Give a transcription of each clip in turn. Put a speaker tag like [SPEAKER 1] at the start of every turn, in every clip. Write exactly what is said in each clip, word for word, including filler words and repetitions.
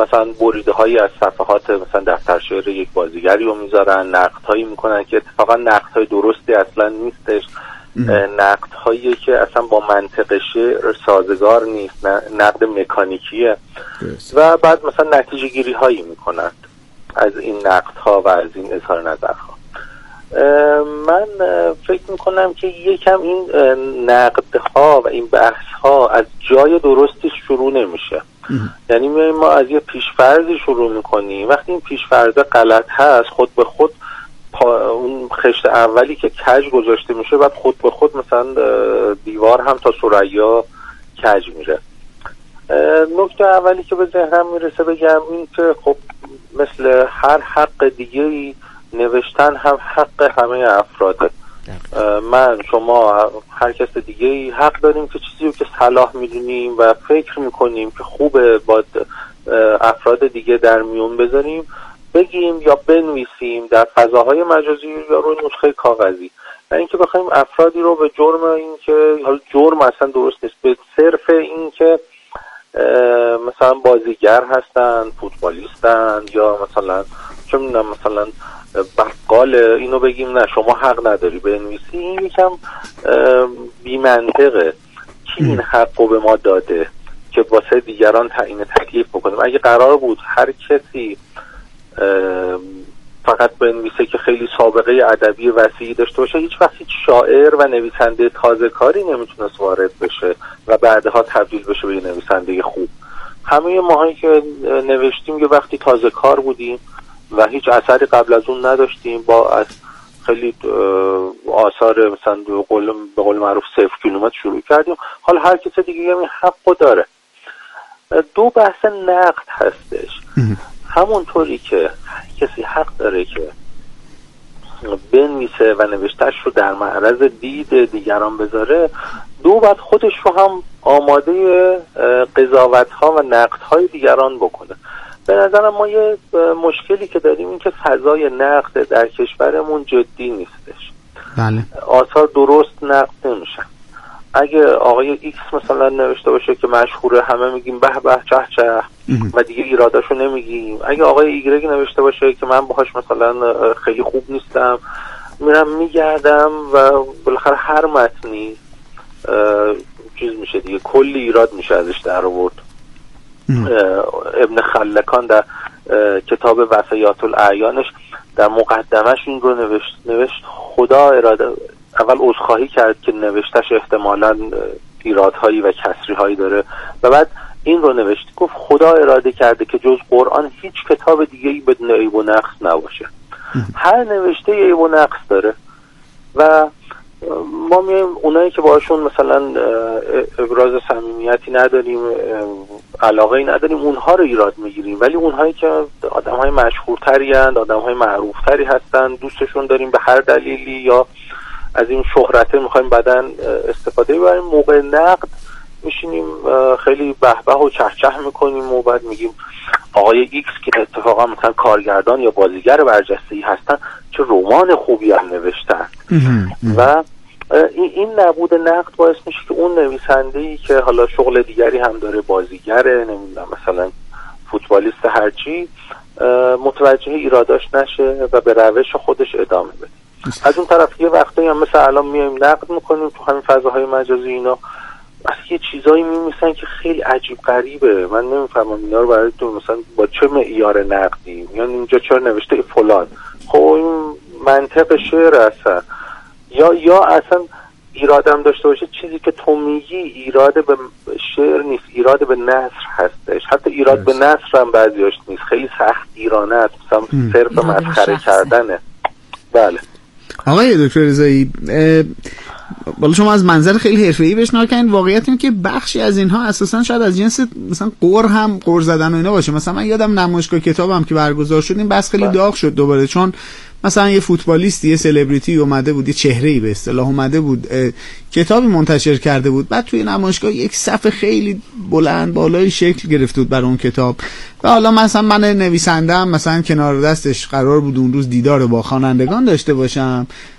[SPEAKER 1] مثلا بریده هایی از صفحات مثلا دفتر شعر یک بازیگری رو میذارن، نقد هایی میکنن که اتفاقا نقد های درستی اصلا نیستش، نقد هایی که اصلا با منطق شعر سازگار نیست، نقد مکانیکیه و بعد مثلا نتیجه گیری هایی میکنن از این نقد ها و از این اظهار نظرها. من فکر میکنم که یکم این نقد ها و این بحث ها از جای درستی شروع نمیشه. یعنی ما از یه پیشفرضی شروع میکنیم، وقتی این پیشفرض غلط هست خود به خود اون خشت اولی که کج گذاشته میشه بعد خود به خود مثلا دیوار هم تا ثریا کج میره. نکته اولی که به ذهنم میرسه بگم این که خب مثل هر حق دیگه‌ای نوشتن هم حق همه افراده. من، شما، هر کس دیگه‌ای حق داریم که چیزی رو که صلاح میدونیم و فکر میکنیم که خوبه با افراد دیگه در میون بذاریم بگیم یا بنویسیم در فضاهای مجازی یا روی نسخه کاغذی. و اینکه بخوایم افرادی رو به جرم این که حالا جرم اصلا درست نیست، به صرف این که مثلا بازیگر هستن، فوتبالیستن یا مثلا چه میدونم مثلا بقال، اینو بگیم نه شما حق نداری بنویسی، این یکم بی منطقه. کی این حقو به ما داده که واسه دیگران تعیین تکلیف بکنیم؟ اگه قرار بود هر کسی فقط بنویسه که خیلی سابقه ادبی وسیعی داشته باشه، هیچ وقت هیچ شاعر و نویسنده تازه کاری نمیتونست وارد بشه و بعدها تبدیل بشه به یه نویسنده خوب. همه ماهایی که نوشتیم یه وقتی تازه کار بودیم و هیچ اثری قبل از اون نداشتیم، با از خیلی آثار مثلا به قول به قول معروف صفر کیلومتر شروع کردیم. حالا هر کس دیگه هم حقو داره. دو بحث نقد هستش. همونطوری که کسی حق داره که بنویسه و نوشتهش رو در معرض دید دیگران بذاره، دو بعد خودش رو هم آماده قضاوت ها و نقد های دیگران بکنه. به نظرم ما یه مشکلی که داریم این که فضای نقد در کشورمون جدی نیستش.
[SPEAKER 2] بله.
[SPEAKER 1] آثار درست نقد نمیشن. اگه آقای ایکس مثلا نوشته باشه که مشهوره، همه میگیم به به چه چه و دیگه ایراداشو نمیگیم. اگه آقای ایگرگ نوشته باشه که من باهاش مثلا خیلی خوب نیستم، میرم میگردم و بالاخره هر متنی چیز میشه دیگه، کلی ایراد میشه ازش در آورد. ابن خلکان در کتاب وفیات الاعیانش در مقدمش این رو نوشت نوشت خدا اراده، اول عذرخواهی کرد که نوشتش احتمالاً ایرادهایی و کسریهایی داره و بعد این رو نوشت، گفت خدا اراده کرده که جز قرآن هیچ کتاب دیگه‌ای بدون عیب و نقص نباشه. هر نوشته عیب و نقص داره و ما میایم اونایی که باشون مثلا ابراز صمیمیتی نداریم، علاقه‌ای نداریم، اونها رو ایراد میگیریم، ولی اونهایی که آدم‌های مشهورتری اند، آدم‌های معروفتری هستن، دوستشون داریم به هر دلیلی یا از این شهرته میخوایم بعدن استفاده ببریم، موقع نقد میشینیم خیلی بهبه و چهچه میکنیم و بعد میگیم آقای ایکس که اتفاقا مثلا کارگردان یا بازیگر برجسته‌ای هستن چه رمان خوبی هم نوشتن. و این نبود نقد باعث میشه که اون نویسنده‌ای که حالا شغل دیگری هم داره، بازیگره، نمیدونم مثلا فوتبالیست هرچی، متوجه ایراداش نشه و به روش خودش ادامه بده. از اون طرف یه وقتایی هم مثلا الان میایم نقد میکنیم تو همین فضاهای مجازی، اینا اصلا یه چیزایی میمیسن که خیلی عجیب غریبه. من نمیفهمم اینا رو برای تو مثلا با چه معیار نقدی، یعنی اینجا چرا نوشته فلان؟ خب این منطق شعر اصلا یا یا اصلا ایرادم داشته باشه چیزی که تو میگی ایراد به شعر نیست، ایراد به نثر هستش. حتی ایراد به نثر هم بعضیاش نیست، خیلی سخت ایرانه است، مثلا صرف مسخره کردنه. بله
[SPEAKER 2] آقای دکتر رضایی، بالا شما از منظر خیلی حرفه‌ای بهش نگاه کردین. واقعیت اینه که بخشی از اینها اساسا شاید از جنس مثلا قر هم قر زدن و اینا باشه. مثلا من یادم نمایشگاه کتابم که برگزار شد این بس خیلی داغ شد دوباره، چون مثلا یه فوتبالیستی، یه سلبریتی اومده بود، یه چهره‌ای به اصطلاح اومده بود، کتابی منتشر کرده بود، بعد توی نمایشگاه یک صف خیلی بلند بالای شکل گرفته بود برای اون کتاب و حالا مثلا من نویسنده‌ام مثلا کنار دستش قرار بود اون روز دیدار با خوانندگان داشته باشم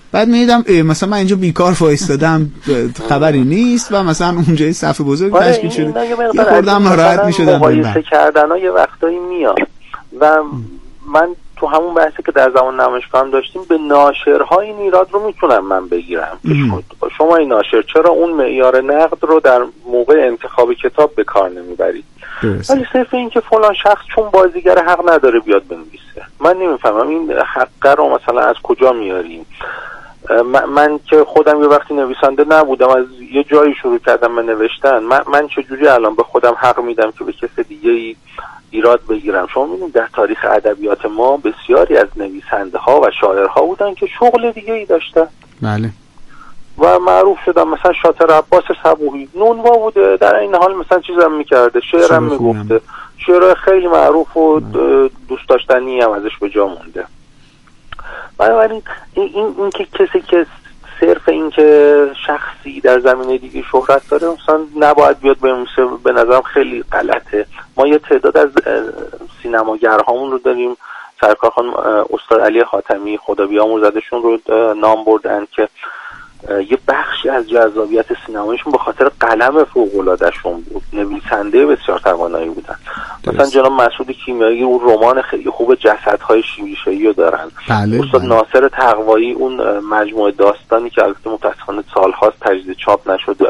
[SPEAKER 2] بعد میدم مثلا من اینجا بیکار وایستادم خبری نیست و مثلا اونجا صف بزرگ تشکیل شده، یه خوردم ناراحت میشدم.
[SPEAKER 1] مقایسه کردن ها یه وقتایی میاد و من تو همون بحثی که در زمان نمایشگاه هم داشتیم به ناشرها این ایراد رو میتونم من بگیرم. شما این ناشر چرا اون معیار نقد رو در موقع انتخاب کتاب به کار نمیبرید؟ ولی صرف این که فلان شخص چون بازیگر حق نداره بیاد بنویسه، من نمیفهمم این حق رو مثلا از کجا میاریم؟ من, من که خودم یه وقتی نویسنده نبودم، از یه جایی شروع کردم به نوشتن، من, من چجوری الان به خودم حق میدم که به کس دیگه ای ایراد بگیرم؟ شما می‌بینید در تاریخ ادبیات ما بسیاری از نویسنده ها و شاعرها بودن که شغل دیگه ای داشتن،
[SPEAKER 2] بله،
[SPEAKER 1] و معروف شدن. مثلا شاطر عباس صبوحی نونوا بوده، در این حال مثلا چیزم میکرده، شعرم میگفته، شعرهای خیلی معروف و دوست داشتنی هم ازش به جا مونده. بنابراین این, این, این که کسی که صرف این که شخصی در زمینه دیگه شهرت داره مثلا نباید بیاد بنویسه، به نظرم خیلی غلطه. ما یه تعداد از سینماگرهامون رو داریم، سرکار خانم استاد علی حاتمی خدا بیامرزدشون رو نام بردن که یه بخشی از جذابیت سینمایشون به خاطر قلم فوق‌العاده‌شون بود، نویسنده بسیار توانایی بودن. مثلا جناب مسعود کیمیایی اون رمان خیلی خوب جسدهای شیشه‌ای رو دارن.
[SPEAKER 2] بله،
[SPEAKER 1] استاد
[SPEAKER 2] بله.
[SPEAKER 1] ناصر تقوایی اون مجموعه داستانی که البته متأسفانه سال‌هاست تجدید چاپ نشده،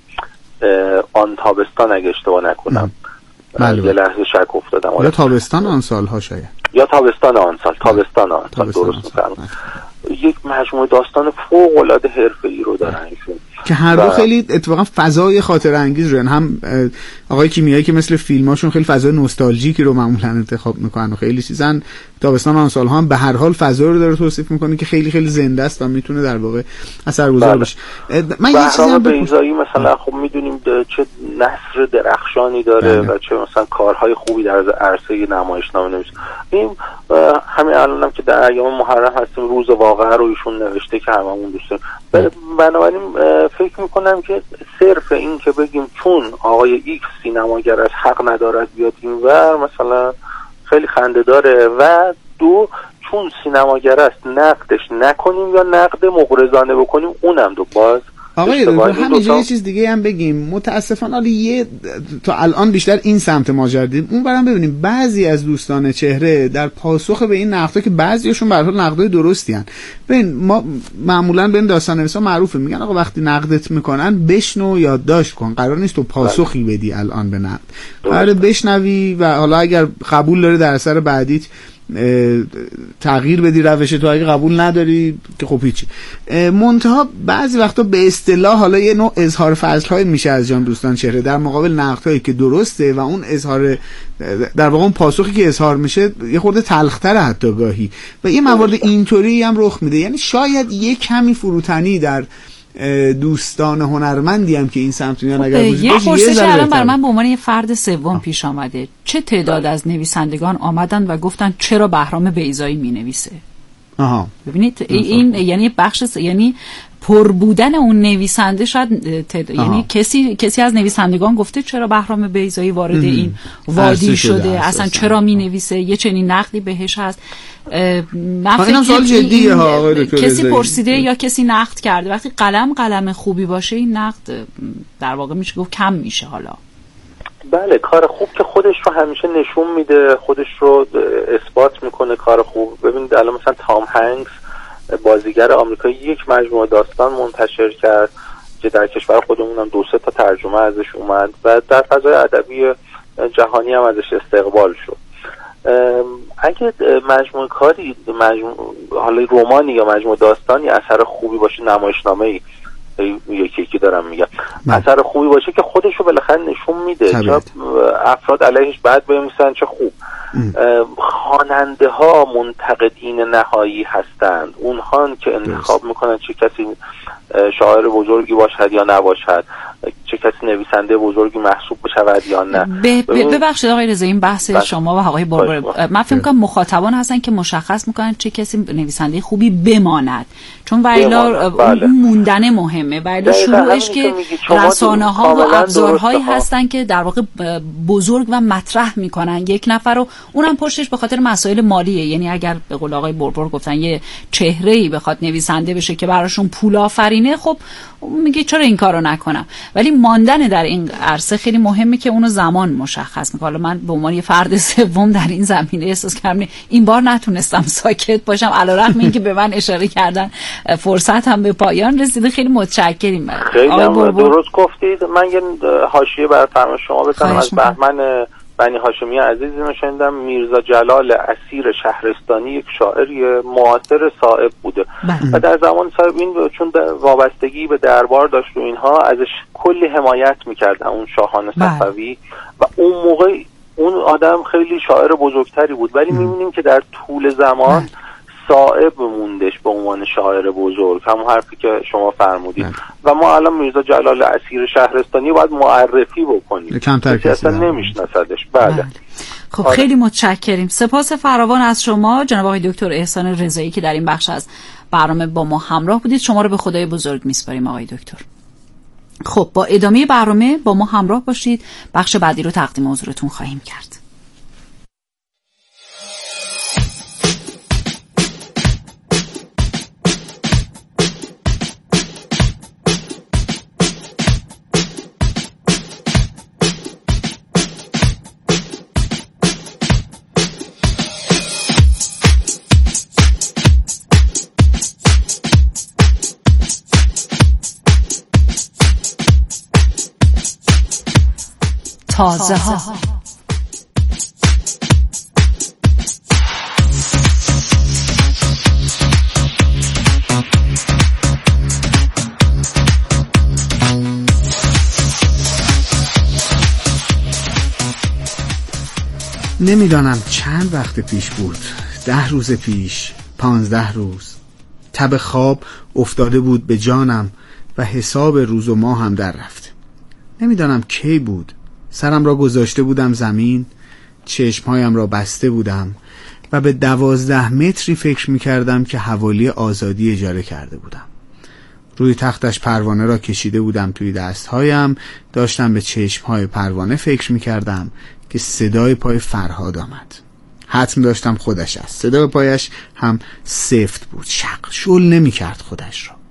[SPEAKER 1] آن تابستان اگه اشتباه نکنم،
[SPEAKER 2] بله،
[SPEAKER 1] یه لحظه شک افتادم،
[SPEAKER 2] یا تابستان آن سال‌ها شاید،
[SPEAKER 1] یا تابستان آن سال، تابستان آن سال، درست می‌فرمایید. یک مجموعه داستان فوق‌العاده حرفه‌ای رو دارن ایشون
[SPEAKER 2] که هر دو خیلی اتفاقا فضای خاطره انگیز رو، هم آقای کیمیایی که مثل فیلماشون خیلی فضای نوستالژیکی رو معمولا انتخاب میکنن و خیلی چیزن، تابستان آن سال‌ها هم به هر حال فضا رو داره توصیف میکنه که خیلی خیلی زنده است و میتونه در واقع اثرگذار بشه. من یه چیزی هم
[SPEAKER 1] بیضایی مثلا خب میدونیم چه نثر درخشانی داره و چه مثلا کارهای خوبی در عرصه نمایشنامه نویسه. این همین الانم که در ایام محرم هستیم، روز واقعه رو ایشون نوشته که هممون دوست داریم. بنابراین فکر میکنم که صرف این که بگیم چون آقای ایکس سینماگر از حق ندارد بیاد اینور مثلا خیلی خنده داره، و دو چون سینماگر است نقدش نکنیم یا نقد مغرضانه بکنیم، اونم دو باز
[SPEAKER 2] آقای همینجا یه چیز دیگه هم بگیم. متاسفانه حالا یه تا الان بیشتر این سمت ماجرا دیدیم، اون برام ببینیم بعضی از دوستان چهره در پاسخ به این نقدها که بعضیاشون به هر حال نقدای درستی ان، ببین ما معمولا به این داستان نویسا معروفه میگن آقا وقتی نقدت میکنن بشنو یادداشت کن، قرار نیست تو پاسخی بدی الان به نقد، قراره بشنوی و حالا اگر قبول داره در اثر بعدیت تغییر بدی روش تو، اگه قبول نداری که خب هیچی. منتها بعضی وقتا به اصطلاح حالا یه نوع اظهار فضل‌های میشه از جان دوستان چهره در مقابل نقدهایی که درسته و اون اظهار در واقع اون پاسخی که اظهار میشه یه خورده تلخ‌تره حتی گاهی، و یه موارد اینطوری هم رخ میده. یعنی شاید یه کمی فروتنی در دوستان هنرمندی هم که این سمت میان اگر وجود
[SPEAKER 3] یه خورسه الان بر من به عنوان یه فرد سوم پیش آمده، چه تعداد از نویسندگان آمدن و گفتن چرا بهرام بیضایی مینویسه؟
[SPEAKER 2] آها
[SPEAKER 3] ببینید این یعنی بخش س... یعنی پر بودن اون نویسنده شاید تد... یعنی کسی کسی از نویسندگان گفته چرا بهرام بیضایی وارد ام. این وادی شده, شده اصلا چرا می نویسه، یه چنین نقدی بهش هست. من فکر
[SPEAKER 2] جدیه ها
[SPEAKER 3] کسی پرسیده یا کسی نقد کرده. وقتی قلم قلم خوبی باشه این نقد در واقع میشه گفت کم میشه. حالا
[SPEAKER 1] بله کار خوب که خودش رو همیشه نشون میده، خودش رو اثبات میکنه کار خوب. ببینید الان مثلا تام هنگس بازیگر آمریکایی یک مجموعه داستان منتشر کرد که در کشور خودمون هم دو سه تا ترجمه ازش اومد و در فضای ادبی جهانی هم ازش استقبال شد. اگه مجموعه کاری مجموعه حالا رمانی یا مجموعه داستانی اثر خوبی باشه، نمایشنامه‌ای یکی یکی دارم میگم اثر خوبی باشه که خودش رو بالاخره نشون میده، چه افراد علیهش بعد بنویسن چه خوب. خواننده ها منتقدین نهایی هستند، اونها که انتخاب میکنن چه کسی شاعر بزرگی باشد یا نباشد، چه کسی نویسنده بزرگی محسوب بشود یا نه.
[SPEAKER 3] ببخشید آقای رضایی، این بحث بس. شما و آقای بربر من فکر می‌کنم مخاطبان هستن که مشخص میکنن چه کسی نویسنده خوبی بماند، چون ویلا بله. موندن مهمه، ویلا شروعش که رسانه‌ها و ابزارهایی هستن که در واقع بزرگ و مطرح میکنن یک نفر رو، اونم پشتش به خاطر مسائل مالیه. یعنی اگر به قول آقای بربر گفتن یه چهره‌ای بخواد نویسنده بشه که براشون پول آفرینه، خب میگه چرا این کارو نکنم. ولی ماندن در این عرصه خیلی مهمه که اونو زمان مشخص میکنه. حالا من به عنوان یه فرد سوم در این زمینه احساس کردم این بار نتونستم ساکت باشم، علیرغم اینکه به من اشاره کردن فرصت هم به پایان رسیده. خیلی متشکریم.
[SPEAKER 1] خیلی درست گفتید. من یه حاشیه بر فرمان شما بزنم. از بهمن بنی هاشمی عزیز نشوندم میرزا جلال اسیر شهرستانی یک شاعر معاصر صائب بوده بله. و در زمان صائب این چون وابستگی به دربار داشت و اینها ازش کلی حمایت میکردن اون شاهان صفوی و اون موقع اون آدم خیلی شاعر بزرگتری بود، ولی میبینیم که در طول زمان بله. صائب موندش به عنوان شاعر بزرگ، همون حرفی که شما فرمودید بله. و ما الان میرزا جلال اسیر شهرستانی باید معرفی بکنیم،
[SPEAKER 2] کمتر کسی
[SPEAKER 1] اصلا نمیشناسدش. بله, بله.
[SPEAKER 3] خب آره. خیلی متشکریم. سپاس فراوان از شما جناب آقای دکتر احسان رضایی که در این بخش از برنامه با ما همراه بودید. شما رو به خدای بزرگ میسپاریم آقای دکتر. خب با ادامه برنامه با ما همراه باشید. بخش بعدی رو تقدیم حضورتون خواهیم کرد. تازه ها.
[SPEAKER 2] نمیدانم چند وقت پیش بود، ده روز پیش، پانزده روز. تب خواب افتاده بود به جانم و حساب روز و ماه هم در رفت. نمیدانم کی بود. سرم را گذاشته بودم زمین، چشمهایم را بسته بودم و به دوازده متری فکر میکردم که حوالی آزادی اجاره کرده بودم. روی تختش پروانه را کشیده بودم توی دستهایم، داشتم به چشمهای پروانه فکر میکردم که صدای پای فرهاد آمد. حتم داشتم خودش است. صدای پایش هم سفت بود، شق شل نمیکرد خودش را.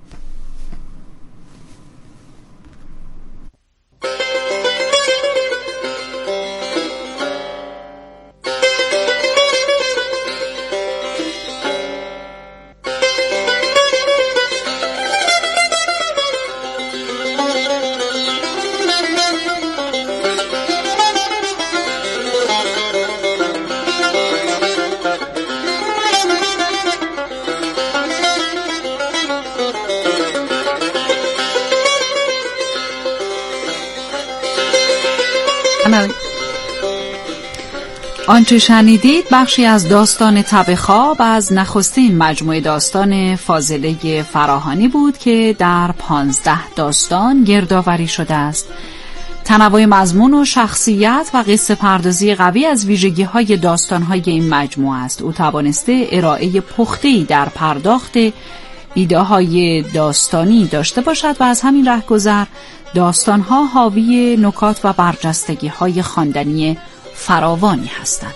[SPEAKER 3] آنچه شنیدید بخشی از داستان تب خواب از نخستین مجموعه داستان فاضله فراهانی بود که در پانزده داستان گردآوری شده است. تنوع مضمون و شخصیت و قصه پردازی قوی از ویژگی‌های داستان‌های این مجموعه است. او توانسته ارائه پخته‌ای در پرداخت ایده‌های داستانی داشته باشد و از همین رهگذر داستان‌ها حاوی نکات و برجستگی‌های خواندنی فراوانی هستند.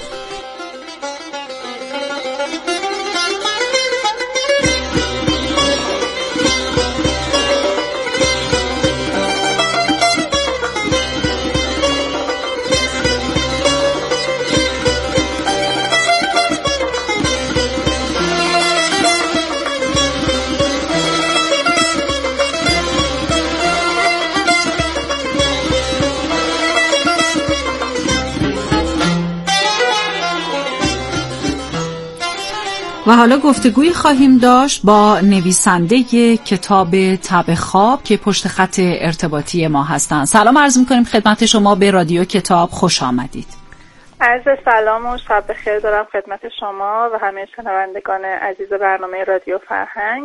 [SPEAKER 3] و حالا گفتگویی خواهیم داشت با نویسنده کتاب تب خواب که پشت خط ارتباطی ما هستند. سلام عرض می‌کنیم خدمت شما به رادیو کتاب، خوش آمدید.
[SPEAKER 4] عرض سلام و شب بخیر دارم خدمت شما و همه شنوندگان عزیز برنامه رادیو فرهنگ.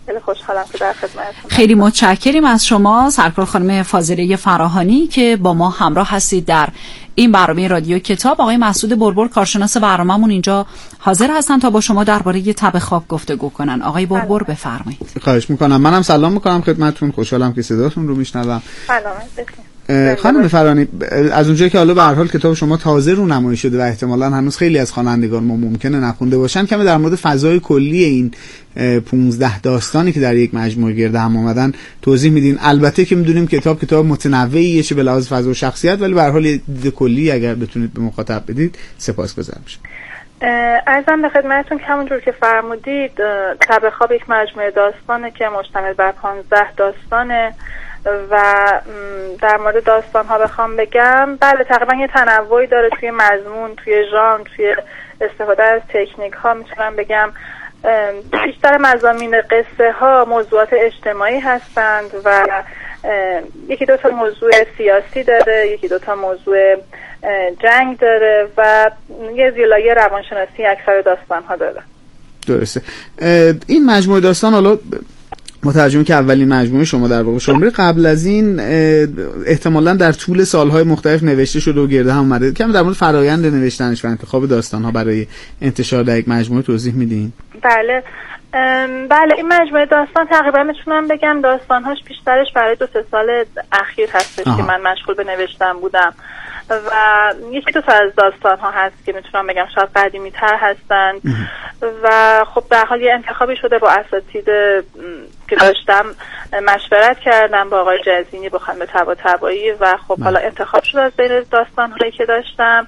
[SPEAKER 4] خیلی خوشحالم که در خدمتتون.
[SPEAKER 3] خیلی متشکریم از شما سرکار خانم فاضله فراهانی که با ما همراه هستید در این برنامه رادیو کتاب. آقای مسعود بربر کارشناس برنامه‌مون اینجا حاضر هستن تا با شما درباره تب خواب گفتگو کنن. آقای بربر بفرمایید.
[SPEAKER 2] خواهش میکنم. منم سلام میکنم خدمتتون، خوشحالم که صداتون رو میشنوم.
[SPEAKER 4] سلامت
[SPEAKER 2] خانم فرانی، از اونجایی که حالا به هر حال کتاب شما تازه رو نمایی شده و احتمالاً هنوز خیلی از خوانندگان ما ممکنه نخونده باشن، کمی در مورد فضای کلی این پانزده داستانی که در یک مجموعه گرد هم آمدن توضیح میدین. البته که میدونیم کتاب کتاب متنوعیه چه به لحاظ فضا و شخصیت، ولی به هر حال دید کلی اگر بتونید به مخاطب بدید سپاسگزارم میشم.
[SPEAKER 4] عرضم به خدمتتون که همونجور که فرمودید تب خواب یک مجموعه داستانه که مشتمل بر پانزده داستانه و در مورد داستان ها بخوام بگم، بله تقریبا یه تنوعی داره توی مضمون، توی ژانر، توی استفاده از تکنیک ها. میتونم بگم بیشتر مضامین قصه ها موضوعات اجتماعی هستند و یکی دو تا موضوع سیاسی داره، یکی دو تا موضوع جنگ داره و یه زیلایه روانشناسی اکثر داستان ها داره.
[SPEAKER 2] درسته. این مجموعه داستان حالا مترجمی که اولین مجموعه شما در واقع شماره قبل از این احتمالاً در طول سالهای مختلف نوشته شده و گرده هم اومده، کم در مورد فرایند نوشتنش و انتخاب داستان‌ها برای انتشار در یک مجموعه توضیح میدین؟
[SPEAKER 4] بله بله این مجموعه داستان تقریبا میتونم بگم داستان‌هاش بیشترش برای دو سه سال اخیر هستش آه. که من مشغول به نوشتن بودم و یکی دو تا از داستان ها هست که میتونم بگم شاید قدیمی تر هستند و خب در حال یه انتخابی شده با اساتید که داشتم مشورت کردم با آقای جزینی، با خانم طباطبایی و خب حالا انتخاب شده از بین داستان هایی که داشتم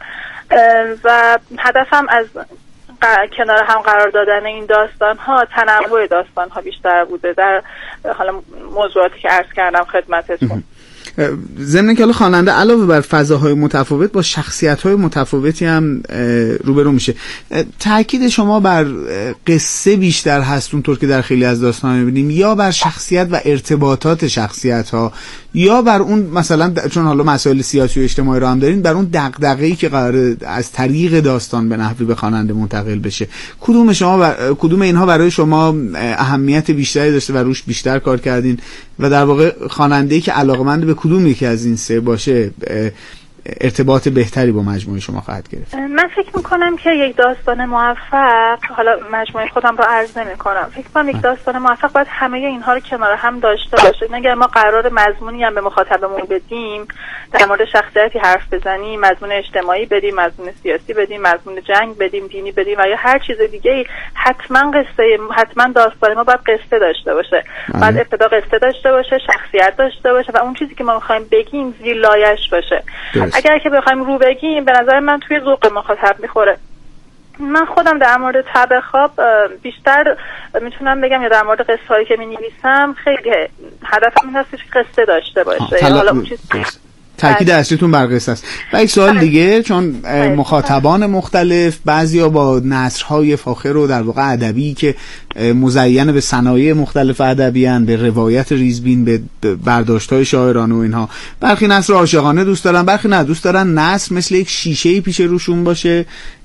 [SPEAKER 4] و هدفم از کنار هم قرار دادن این داستان ها تنوع داستان ها بیشتر بوده در حالا موضوعاتی که عرض کردم خدمتتون.
[SPEAKER 2] ضمن که حالا خواننده علاوه بر فضاهای متفاوت با شخصیت‌های متفاوتی هم روبرو میشه. تاکید شما بر قصه بیشتر هست اونطور که در خیلی از داستان‌ها می‌بینیم، یا بر شخصیت و ارتباطات شخصیت‌ها، یا بر اون مثلا چون حالا مسائل سیاسی و اجتماعی رو هم دارین، بر اون دغدغه‌ای که قراره از طریق داستان به نحوی به خواننده منتقل بشه؟ کدوم شما بر... کدوم اینها برای شما اهمیت بیشتری داشته و روش بیشتر کار کردین و در واقع خواننده‌ای که علاقه‌مند به کدوم یکی از این سه باشه ارتباط بهتری با مجموعه شما خواهد گرفت؟
[SPEAKER 4] من فکر میکنم که یک داستان موفق، حالا مجموعه خودم رو عرض نمی کنم، فکر کنم یک داستان موفق باید همه اینها رو کنار هم داشته باشه. اگر ما قرار مضمونی هم به مخاطبمون بدیم، در مورد شخصیتی حرف بزنیم، مضمون اجتماعی بدیم، مضمون سیاسی بدیم، مضمون جنگ بدیم، دینی بدیم و یا هر چیز دیگه، حتما قصه حتما داستان ما باید قصه داشته باشه. باید ابتدا قصه داشته باشه، شخصیت داشته باشه و اون چیزی که ما می‌خوایم بگیم زیلایش باشه. اگر که بخوایم رو بگیم به نظر من توی ذوق مخاطب میخوره. من خودم در مورد تب خواب بیشتر میتونم بگم یا در مورد قصه هایی که می‌نویسم خیلی هدفم این هست که قصه داشته باشه. حالا اون چیز
[SPEAKER 2] تاکید اصلیتون بر قصه است. و یک سوال دیگه، چون مخاطبان مختلف بعضیا با نثرهای فاخر و در واقع ادبی که مزین به صنایع مختلف ادبی ان، به روایت ریزبین، به برداشت‌های شاعرانه و اینها، برخی نثر عاشقانه دوست دارن، برخی نه، دوست دارن نثر مثل یک شیشه‌ای پیش روشون باشه،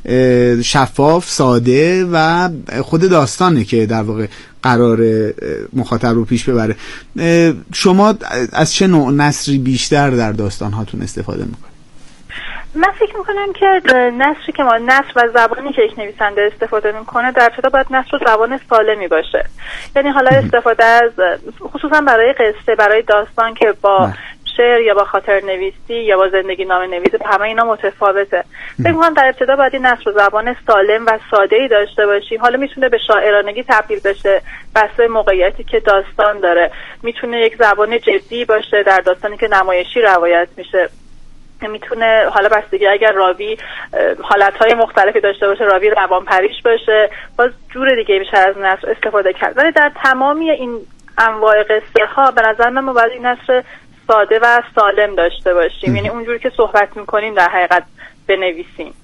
[SPEAKER 2] شفاف، ساده و خود داستانه که در واقع قرار مخاطب رو پیش ببره. شما از چه نوع نثری بیشتر در داستان هاتون استفاده میکنید؟
[SPEAKER 4] من فکر میکنم که نثری که ما نثر و زبانی که یک نویسنده استفاده میکنه در ابتدا باید نثر و زبان سالمی باشه. یعنی حالا استفاده از خصوصا برای قصه، برای داستان که با شعر یا با خاطر نویسی یا با زندگی نامه نویسی، همه اینا متفاوته. فکر می‌کنم در ابتدا باید این نثر و زبان سالم و ساده‌ای داشته باشیم. حالا میتونه به شاعرانگی تبدیل بشه بسته موقعیتی که داستان داره، میتونه یک زبان جدی باشه در داستانی که نمایشی روایت میشه، میتونه حالا بستگی اگر راوی حالتهای مختلفی داشته باشه، راوی روانپریش باشه، باز جور دیگه میشه از نثر استفاده کرد. ولی در تمامی این انواع قصه ها به نظر من ما باید این نثر ساده و سالم داشته باشیم. یعنی اونجوری که صحبت میکنیم در حقیقت بنویسیم.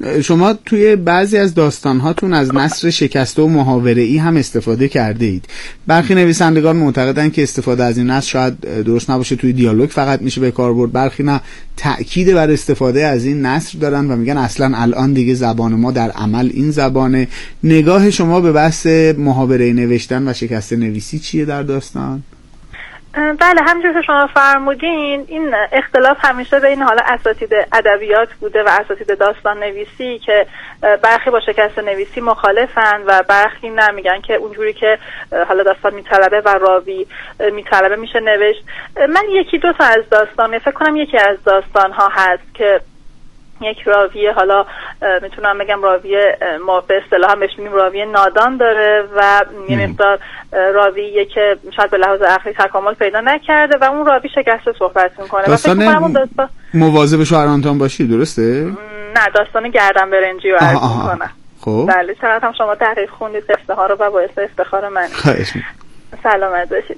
[SPEAKER 2] شما توی بعضی از داستان‌هاتون از نثر شکسته و محاوره‌ای هم استفاده کرده اید. برخی نویسندگان معتقدن که استفاده از این نثر شاید درست نباشه، توی دیالوگ فقط میشه به کار برد. برخی نه، تأکید بر استفاده از این نثر دارن و میگن اصلا الان دیگه زبان ما در عمل این زبانه. نگاه شما به بحث محاوره نوشتن و شکسته نویسی چیه در داستان؟
[SPEAKER 4] بله، همونجور که شما فرمودین این اختلاف همیشه بین حالا اساتید ادبیات بوده و اساتید داستان نویسی که برخی با شکست نویسی مخالفن و برخی نه، میگن که اونجوری که حالا داستان میطلبه و راوی میطلبه میشه نوشت. من یکی دو تا از داستان، فکر کنم یکی از داستان ها هست که یک راوی، حالا میتونم بگم راوی ما به اصطلاح هم بهش میگیم راوی نادان داره و یه مقدار راویه که شاید به لحاظ عقلی تکامل پیدا نکرده و اون راوی شکسته صحبت میکنه.
[SPEAKER 2] داستان داستان مواظب شوهرانتان باشی، درسته؟
[SPEAKER 4] نه، داستان گردن برنجی رو عرض میکنم.
[SPEAKER 2] خب
[SPEAKER 4] بله، چقدر هم شما تحقیق خوندید قصه ها رو و باعث افتخار من.
[SPEAKER 2] خواهش می‌کنم.
[SPEAKER 4] سلامت باشید.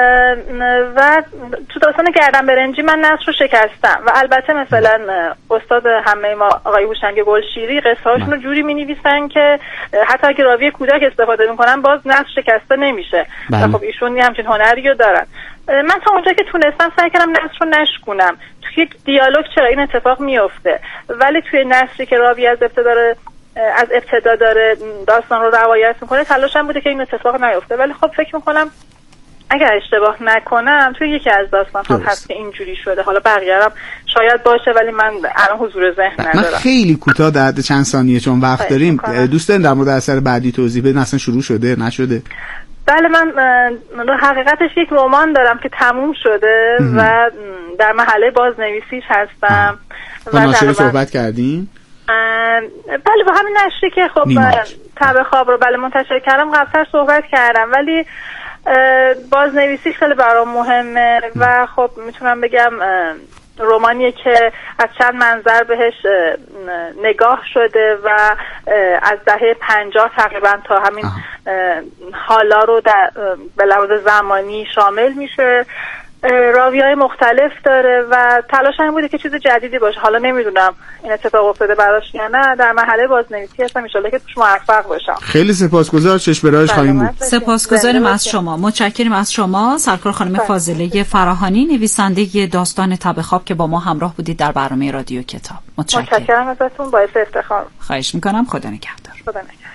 [SPEAKER 4] و تو داستان گردن برنجی من نثر رو شکستم و البته مثلا استاد همه ما آقای هوشنگ گلشیری قصه هاشون رو جوری می‌نویسن که حتی اگه راوی کودک استفاده می‌کنن باز نثر شکسته نمیشه. و خب ایشون همچین هنری رو دارن. من تا اونجا که تونستم سعی کردم نثر رو نشکونم. توی یک دیالوگ چرا این اتفاق میفته، ولی توی نثری که راوی از ابتدا از ابتدا داره داستان رو روایت میکنه تلاشم بوده که این اتفاق نیفته. ولی خب فکر میکنم اگر اشتباه نکنم توی یکی از داستان ها هست که اینجوری شده. حالا بقیه هم شاید باشه ولی من الان حضور ذهن ندارم.
[SPEAKER 2] من خیلی کوتاه در حد چند ثانیه چون وقت داریم دوست دارم در مورد اثر بعدی توضیح بدین، اصلا شروع شده نشده؟
[SPEAKER 4] بله، من حقیقتش یک رمان دارم که تموم شده ام. و در مرحله بازنویسیش هستم.
[SPEAKER 2] با ناشر صحبت کردین؟
[SPEAKER 4] بله، با همین نشری که خب تب خواب رو بله منتشر کردم قبلتر صحبت کردم، ولی بازنویسیش خیلی برام مهمه و خب میتونم بگم رمانیه که از چند منظر بهش نگاه شده و از دهه پنجاه تقریبا تا همین حالا رو در به لحاظ زمانی شامل میشه. راوی‌های مختلف داره و تلاش این بوده که چیز جدیدی باشه. حالا نمیدونم این اتفاق افتاده براش یا نه. در مرحله بازنویسی هستم، ان شاءالله که توش موفق باشم.
[SPEAKER 2] خیلی سپاسگزار، چشم به راهش خواهیم بود.
[SPEAKER 3] سپاسگزاریم از شما، متشکریم از شما سرکار خانم فاضله فراهانی، نویسنده داستان تب خواب که با ما همراه بودید در برنامه رادیو کتاب. متشکرم.
[SPEAKER 4] متشکرم ازتون، باعث افتخار.
[SPEAKER 3] خواهش می‌کنم. خدا نگهدار.
[SPEAKER 4] خدا نگهدار.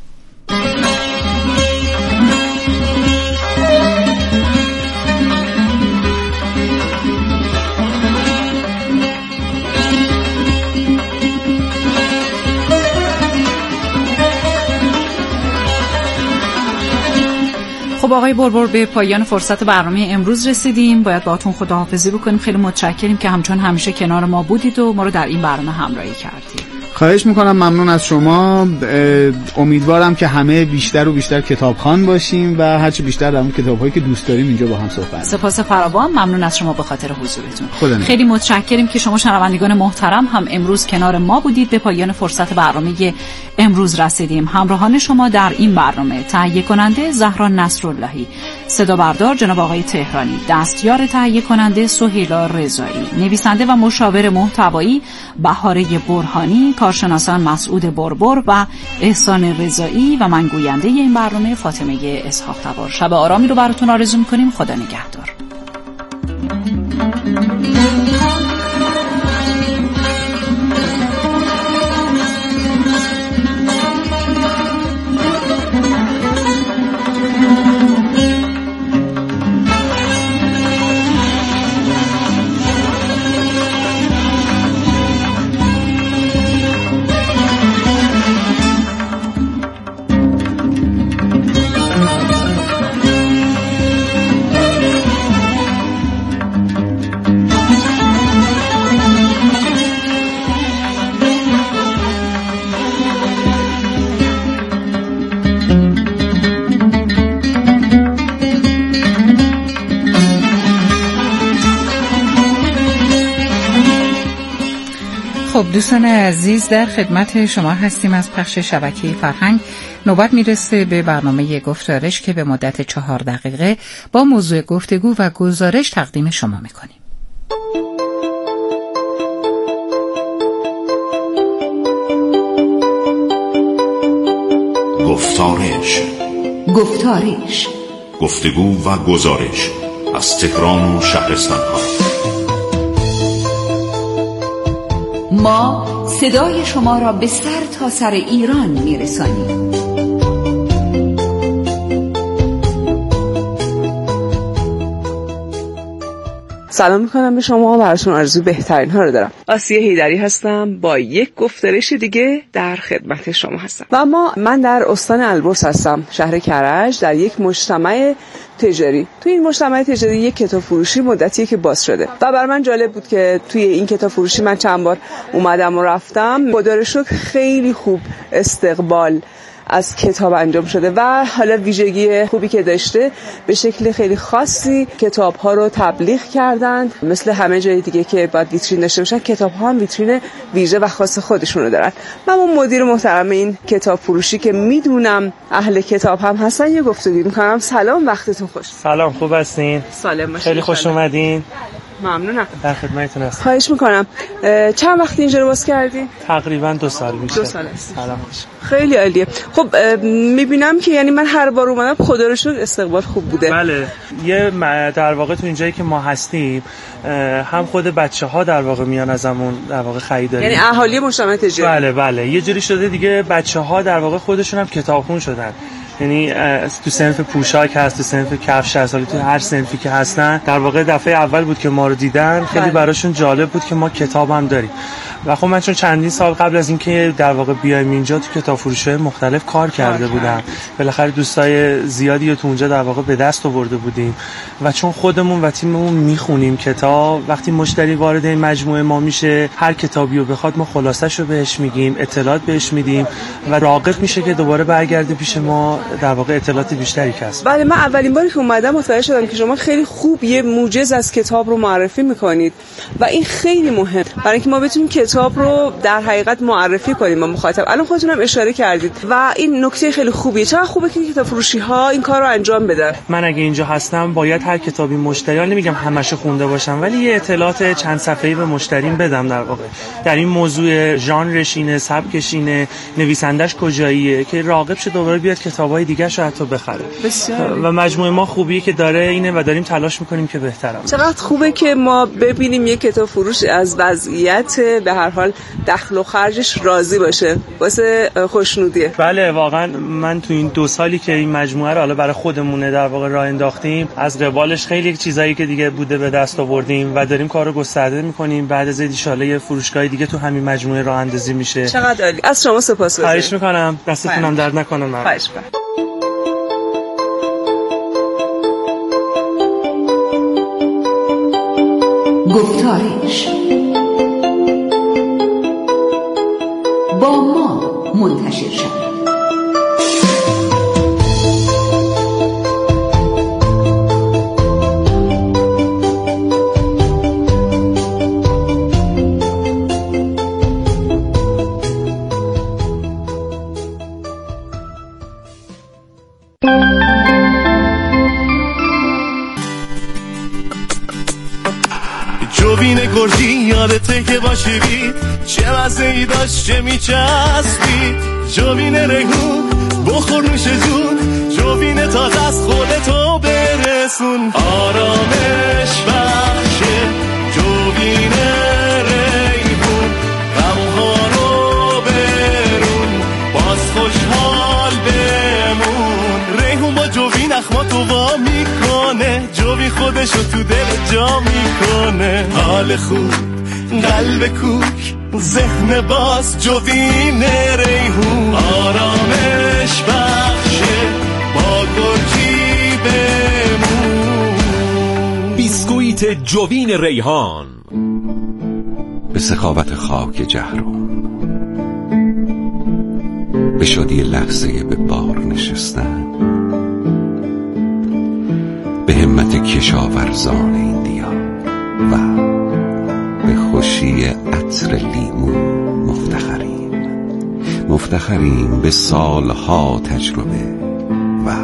[SPEAKER 3] خب آقای بربر، به پایان فرصت برنامه امروز رسیدیم. باید باهاتون خداحافظی بکنیم. خیلی متشکریم که همچون همیشه کنار ما بودید و ما رو در این برنامه همراهی کردید.
[SPEAKER 2] خواهش میکنم، ممنون از شما. امیدوارم که همه بیشتر و بیشتر کتابخوان باشیم و هرچی بیشتر در اون کتاب‌هایی که دوست داریم اینجا با هم صحبت.
[SPEAKER 3] سپاس فراوان، ممنون از شما به خاطر حضورتون.
[SPEAKER 2] خدا
[SPEAKER 3] خیلی متشکریم که شما شنوندگان محترم هم امروز کنار ما بودید. به پایان فرصت برنامه امروز رسیدیم. همراهان شما در این برنامه تهیه کننده زهرا نصراللهی، صدا بردار جناب آقای تهرانی، دستیار تهیه کننده سهیلا رضایی، نویسنده و مشاور محتوایی بهاره برهانی، کارشناسان مسعود بربر و احسان رضایی و من گوینده این برنامه فاطمه اسحاق تبار. شب آرامی رو براتون آرزو می‌کنیم. خدا نگهدار.
[SPEAKER 5] خب دوستان عزیز، در خدمت شما هستیم از پخش شبکه فرهنگ. نوبت میرسه به برنامه گفتارش که به مدت چهار دقیقه با موضوع گفتگو و گزارش تقدیم شما میکنیم.
[SPEAKER 6] گفتارش
[SPEAKER 5] گفتارش
[SPEAKER 6] گفتگو و گزارش از تهران و شهرستان‌ها.
[SPEAKER 5] ما صدای شما را به سر تا سر ایران می‌رسانیم.
[SPEAKER 7] سلام میکنم به شما و براتون آرزوی بهترین ها رو دارم. آسیه حیدری هستم، با یک گفتارش دیگه در خدمت شما هستم. و ما من در استان البرز هستم، شهر کرج، در یک مجتمع تجاری. توی این مجتمع تجاری یک کتاب فروشی مدتیه که باز شده و برای من جالب بود که توی این کتاب فروشی من چند بار اومدم و رفتم. خدا رو شکر خیلی خوب استقبال از کتاب انجام شده و حالا ویژگی خوبی که داشته، به شکل خیلی خاصی کتاب ها رو تبلیغ کردند. مثل همه جای دیگه که باید ویترین داشته باشن، کتاب ها هم ویترین ویژه و خاص خودشون رو دارن. من اون مدیر محترم این کتاب فروشی که میدونم اهل کتاب هم هستن یه گفتگو میکنم. سلام، وقتتون خوش.
[SPEAKER 8] سلام، خوب هستین؟
[SPEAKER 7] سالم باشین.
[SPEAKER 8] خیلی خوش اومدین.
[SPEAKER 7] ممنونم.
[SPEAKER 8] در خدمتتون هستم.
[SPEAKER 7] خواهش میکنم. چند وقت اینجا رو باز کردی؟
[SPEAKER 8] تقریبا دو سال میشه.
[SPEAKER 7] دو سال است.
[SPEAKER 8] سلام.
[SPEAKER 7] خیلی عالیه. خب میبینم که یعنی من هر بار اومدم خدا رو شکر استقبال خوب بوده.
[SPEAKER 8] بله. یه در واقع تو اینجایی که ما هستیم هم خود بچه‌ها در واقع میان ازمون در واقع خریداری.
[SPEAKER 7] یعنی اهالی مجتمع تجاری.
[SPEAKER 8] بله بله. یه جوری شده دیگه بچه‌ها در واقع خودشون هم کتابخون شدن. یعنی تو صنف پوشاک هست، تو صنف کفش هست، تو هر صنفی که هستن در واقع دفعه اول بود که ما رو دیدن. خیلی براشون جالب بود که ما کتاب هم داریم. و خب من چون چندین سال قبل از اینکه در واقع بیایم اینجا تو کتاب فروشی‌های مختلف کار کرده بودم، بالاخره دوستای زیادی رو تو اونجا در واقع به دست آورده بودیم و چون خودمون و تیممون میخونیم کتاب، وقتی مشتری وارد این مجموعه ما میشه هر کتابی رو بخواد ما خلاصش رو بهش میگیم، اطلاعات بهش میدیم و راغب میشه که دوباره برگرده پیش ما در واقع اطلاعات بیشتری کسب.
[SPEAKER 7] بله، من اولین باری که اومدم متوجه شدم که شما خیلی خوب یه موجز از کتاب رو معرفی میکنید و این خیلی مهم برای اینکه ما بتونیم کتاب رو در حقیقت معرفی کنیم با مخاطب. الان خودتون هم اشاره کردید و این نکته خیلی خوبیه. چقدر خوبه که کتاب فروشی ها این کار رو انجام بدن.
[SPEAKER 8] من اگه اینجا هستم باید هر کتابی مشتریان، نمیگم همشو خونده باشم، ولی یه اطلاعات چند صفحه‌ای به مشتریم بدم در واقع در این موضوع، ژانرش اینه، سبکش اینه، نویسندش کجاییه، که راغب شه دوباره بیاد کتابای دیگه‌شو حتی بخره.
[SPEAKER 7] بسیار.
[SPEAKER 8] و مجموعه ما خوبیه که داره اینه و داریم تلاش میکنیم که بهتره.
[SPEAKER 7] چقدر خوبه که ما ببینیم یک کتاب فروش از وضعیت به هر حال دخل و خرجش راضی باشه، واسه خوشنودیه.
[SPEAKER 8] بله واقعا من تو این دو سالی که این مجموعه رو حالا برای خودمونه در واقع راه انداختیم، از قبالش خیلی چیزایی که دیگه بوده به دست آوردیم و داریم کارو گسترده میکنیم. بعد از ان شاءالله یه فروشگاه دیگه تو همین مجموعه راه اندازی میشه.
[SPEAKER 7] چقدر عالی. از شما سپاسگزارم.
[SPEAKER 8] خواهش میکنم، دستتونم درد نکنه. من
[SPEAKER 7] خواهش میکنم.
[SPEAKER 5] گفتارش با ما منتشر شد.
[SPEAKER 9] جوین گرجی یادته که باشی بی چه مزه‌ای داشت، چه میچسبی. جوین ریحون بخور نوش جون، جوین تازه از خودتو برسون. آرامش بخشه جوین ریحون، غمها رو برون، باز خوشحال بمون. ریحون با جوین اخماتو وا میکنه، جوین خودشو تو دل جا میکنه. حال خوب، قلب کوک، ذهن باز، جوین ریحون. آرامش بخشه با گرجی بمون.
[SPEAKER 10] بیسکویت جوین ریحان.
[SPEAKER 11] به سخاوت خاک جهرم، به شادی لحظه به بار نشستن، به همت کشاورزان این دیار و به خوشی عطر لیمو مفتخریم. مفتخریم به سالها تجربه و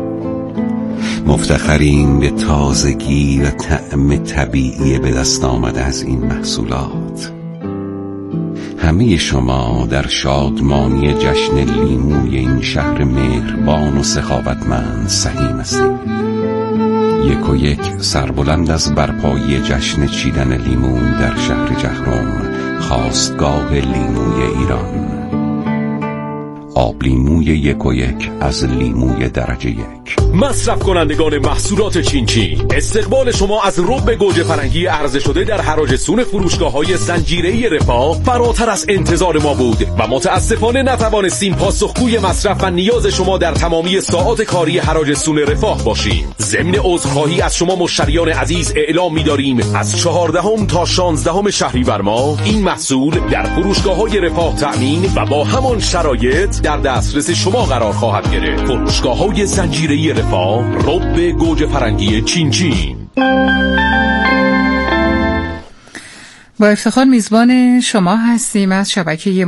[SPEAKER 11] مفتخریم به تازگی و طعم طبیعی به دست آمده از این محصولات. همه شما در شادمانی جشن لیموی این شهر مهربان و سخاوتمند سهیم هستید. یک و یک سربلند از برپایی جشن چیدن لیمو در شهر جهرم، خاستگاه لیموی ایران. آب لیموی یک و یک از لیموی درجه یک.
[SPEAKER 10] مصرف کنندگان محصولات چین چین، استقبال شما از رب گوجه فرنگی عرضه شده در حراجسون فروشگاه‌های زنجیره‌ای رفاه فراتر از انتظار ما بود و متاسفانه نتوانستیم پاسخگوی مصرف و نیاز شما در تمامی ساعات کاری حراجسون رفاه باشیم. ضمن عذرخواهی از شما مشتریان عزیز اعلام می‌داریم از چهاردهم تا شانزدهم شهریور ماه این محصول در فروشگاه‌های رفاه تأمین و با همان شرایط در دسترس شما قرار خواهد گرفت. فروشگاه‌های زنجیره‌ای رفاه، رب گوجه فرنگی چین چین.
[SPEAKER 5] با افتخار میزبان شما هستیم از شبکه